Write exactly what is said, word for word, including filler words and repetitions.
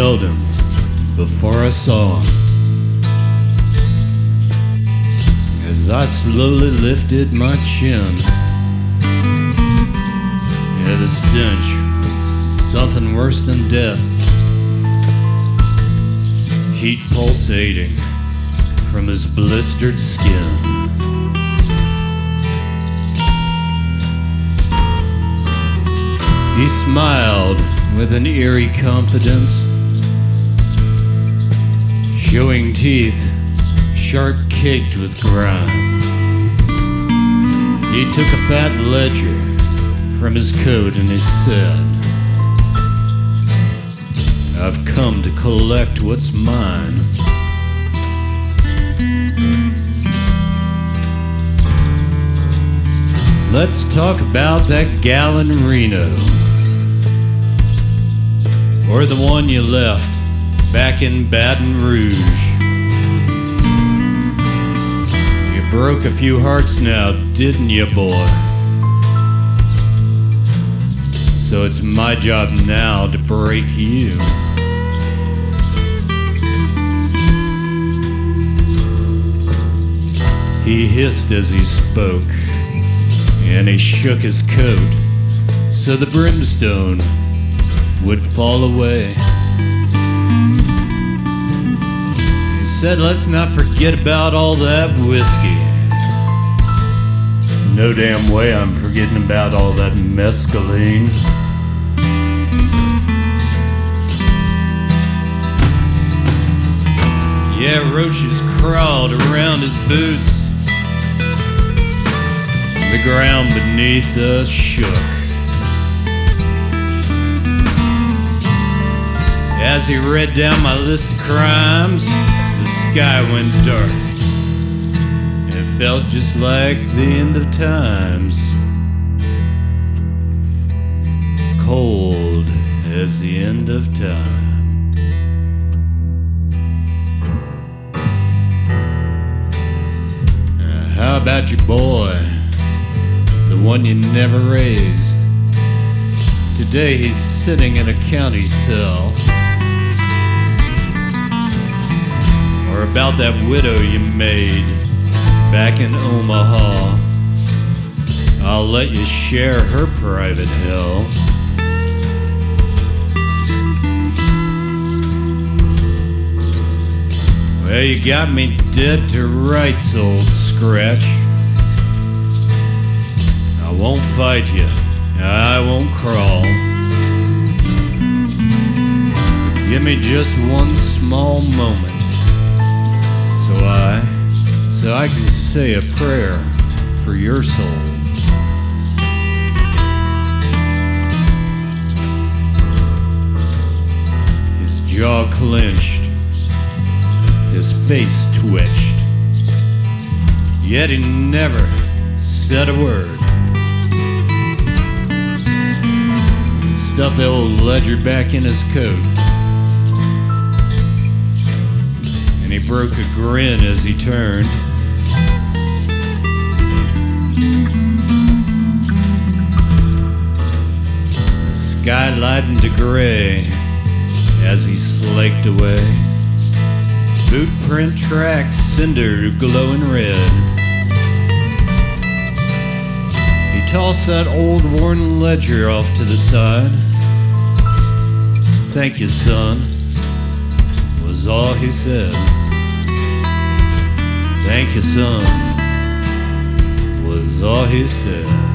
felt him before I saw him. As I slowly lifted my chin, yeah, the stench was something worse than death. Heat pulsating from his blistered skin. He smiled with an eerie confidence, showing teeth sharp caked with grime. He took a fat ledger from his coat and he said, "I've come to collect what's mine." Let's talk about that gal in Reno, or the one you left back in Baton Rouge. You broke a few hearts now, didn't you, boy? So it's my job now to break you. He hissed as he spoke, and he shook his coat so the brimstone would fall away. He said, "Let's not forget about all that whiskey." No damn way I'm forgetting about all that mescaline. Yeah, roaches crawled around his boots. The ground beneath us shook. As he read down my list of crimes, the sky went dark. It felt just like the end of times, cold as the end of time. Now, how about your boy? The one you never raised. Today he's sitting in a county cell. Or about that widow you made back in Omaha. I'll let you share her private hell. Well, you got me dead to rights, old scratch. I won't fight you, I won't crawl. Give me just one small moment, so I, so I can say a prayer for your soul. His jaw clenched, his face twitched, yet he never said a word. Stuffed the old ledger back in his coat, and he broke a grin as he turned. The sky lightened to gray as he slaked away. Boot print tracks, cinder glowing red. He tossed that old worn ledger off to the side. "Thank you, son," was all he said. "Thank you, son," was all he said.